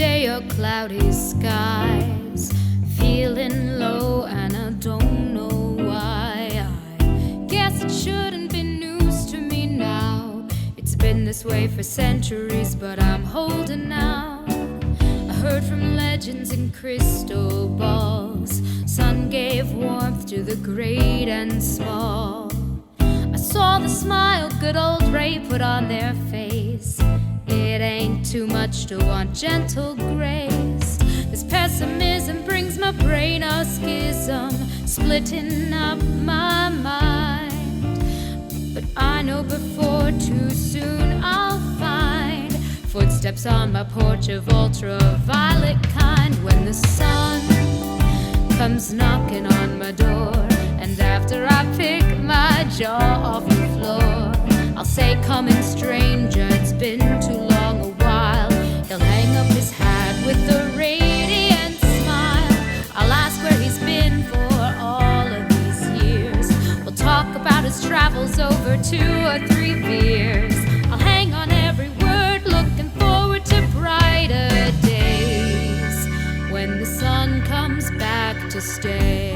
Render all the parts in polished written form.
day or cloudy skies, feeling low and I don't know why. I guess it shouldn't be news to me now. It's been this way for centuries, but I'm holding out. I heard from legends and crystal balls. Sun gave warmth to the great and small. I saw the smile good old Ray put on their face. It ain't too much to want gentle grace. This pessimism brings my brain a schism, splitting up my mind. But I know before too soon I'll find footsteps on my porch of ultraviolet kind. When the sun comes knocking on my door, and after I pick my jaw off the floor, I'll say, "Come in, stranger, it's been too long a while." He'll hang up his hat with a radiant smile. I'll ask where he's been for all of these years. We'll talk about his travels over 2 or 3 beers. I'll hang on every word, looking forward to brighter days when the sun comes back to stay.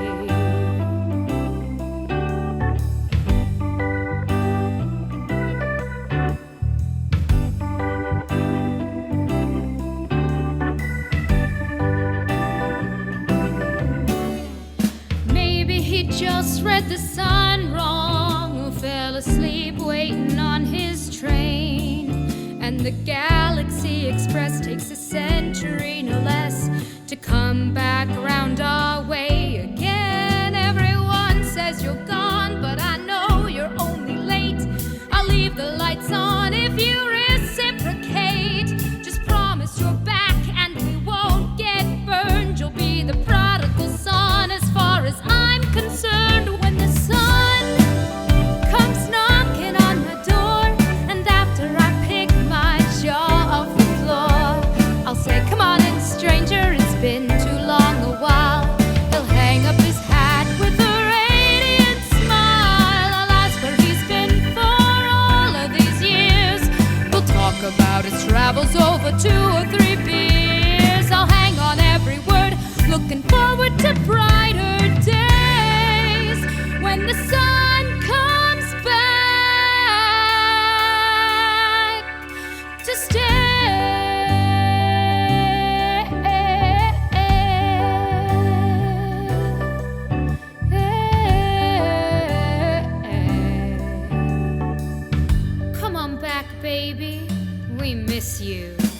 He just read the sign wrong, who fell asleep waiting on his train. And the Galaxy Express takes a century, no less, to come back round our way again. Everyone says you're gone, but I know you're only late. I'll leave the lights on if you reciprocate. Just promise you're back and we won't get burned. You'll be the prodigal son as far as I'm concerned. When the sun comes knocking on my door, and after I pick my jaw off the floor, I'll say, "Come on in, stranger, it's been too long a while." He'll hang up his hat with a radiant smile. I'll ask where he's been for all of these years. We'll talk about his travels over 2 or 3 beers. I'll hang on every word, looking forward to brighter days when the sun comes back to stay. Come on back, baby, we miss you.